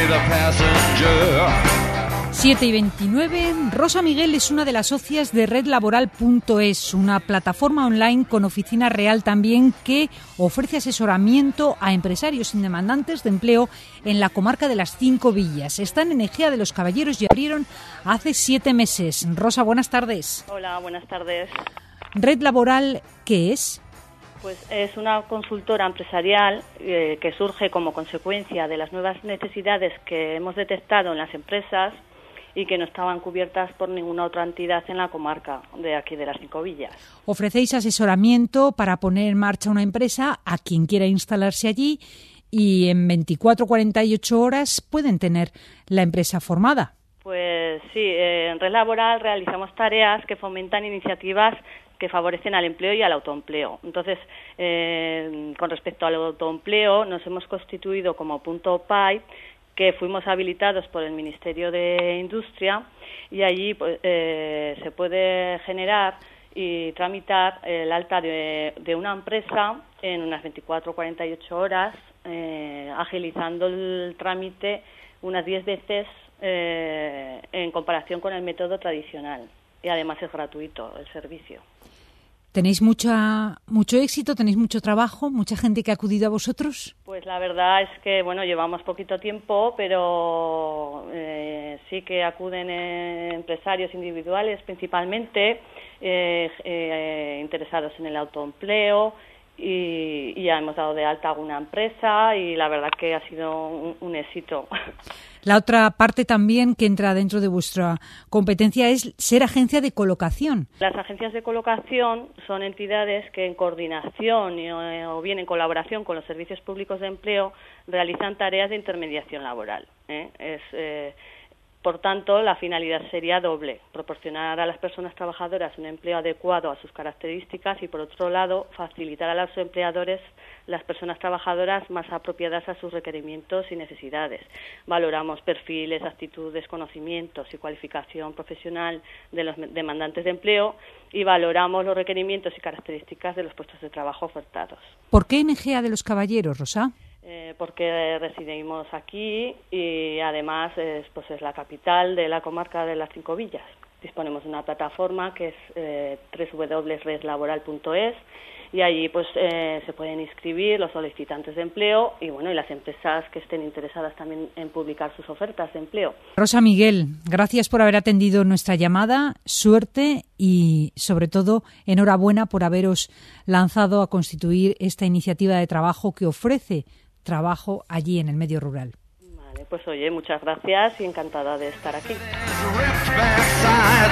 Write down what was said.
7:29. Rosa Miguel es una de las socias de redlaboral.es, una plataforma online con oficina real también que ofrece asesoramiento a empresarios y demandantes de empleo en la comarca de las Cinco Villas. Están en Ejea de los Caballeros y abrieron hace 7 meses. Rosa, buenas tardes. Hola, buenas tardes. ¿Red Laboral qué es? Pues es una consultora empresarial que surge como consecuencia de las nuevas necesidades que hemos detectado en las empresas y que no estaban cubiertas por ninguna otra entidad en la comarca de aquí de las Cinco Villas. Ofrecéis asesoramiento para poner en marcha una empresa a quien quiera instalarse allí y en 24-48 horas pueden tener la empresa formada. Pues sí, en Red Laboral realizamos tareas que fomentan iniciativas que favorecen al empleo y al autoempleo. Entonces, con respecto al autoempleo, nos hemos constituido como punto PAI, que fuimos habilitados por el Ministerio de Industria, y allí pues, se puede generar y tramitar el alta de una empresa en unas 24 o 48 horas, agilizando el trámite unas 10 veces en comparación con el método tradicional. Y además es gratuito el servicio. ¿Tenéis mucho éxito? ¿Tenéis mucho trabajo? ¿Mucha gente que ha acudido a vosotros? Pues la verdad es que, bueno, llevamos poquito tiempo, pero sí que acuden empresarios individuales principalmente, interesados en el autoempleo, y ya hemos dado de alta alguna empresa y la verdad que ha sido un éxito. La otra parte también que entra dentro de vuestra competencia es ser agencia de colocación. Las agencias de colocación son entidades que en coordinación o bien en colaboración con los servicios públicos de empleo realizan tareas de intermediación laboral. Por tanto, la finalidad sería doble: proporcionar a las personas trabajadoras un empleo adecuado a sus características y, por otro lado, facilitar a los empleadores las personas trabajadoras más apropiadas a sus requerimientos y necesidades. Valoramos perfiles, actitudes, conocimientos y cualificación profesional de los demandantes de empleo y valoramos los requerimientos y características de los puestos de trabajo ofertados. ¿Por qué en Ejea de los Caballeros, Rosa? Porque residimos aquí y además pues es la capital de la comarca de las Cinco Villas. Disponemos de una plataforma que es www.redlaboral.es y allí pues se pueden inscribir los solicitantes de empleo y bueno, y las empresas que estén interesadas también en publicar sus ofertas de empleo. Rosa Miguel, gracias por haber atendido nuestra llamada, suerte y sobre todo enhorabuena por haberos lanzado a constituir esta iniciativa de trabajo que ofrece trabajo allí en el medio rural. Vale, pues oye, muchas gracias y encantada de estar aquí.